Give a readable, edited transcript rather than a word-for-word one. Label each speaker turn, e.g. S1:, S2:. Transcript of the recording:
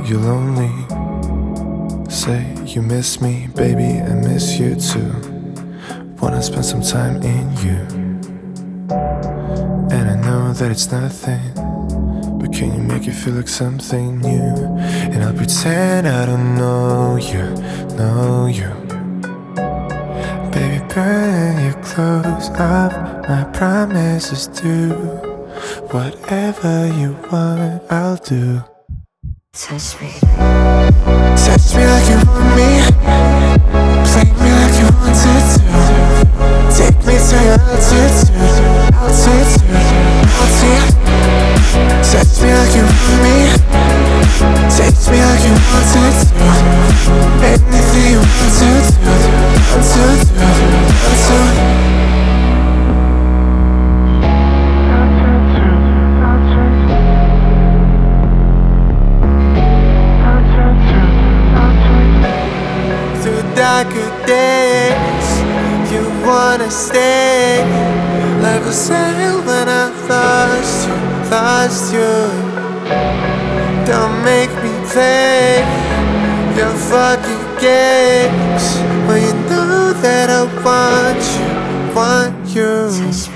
S1: you lonely? Say you miss me, baby, I miss you too. Wanna spend some time in you. And I know that it's nothing, but can you make it feel like something new? And I'll pretend I don't know you, know you. Baby, burn your clothes up, my promise is due. Whatever you want, I'll do.
S2: Touch me.
S1: Touch me like you want me, play me like you wanted to. Take me to your altitude, altitude, altitude. Touch me like you want me, taste me like you wanted to. Anything you want to do, want to do, want to. Darker days, you wanna stay. Like a sail when I lost you, lost you. Don't make me play your fucking games when you know that I want you, want you.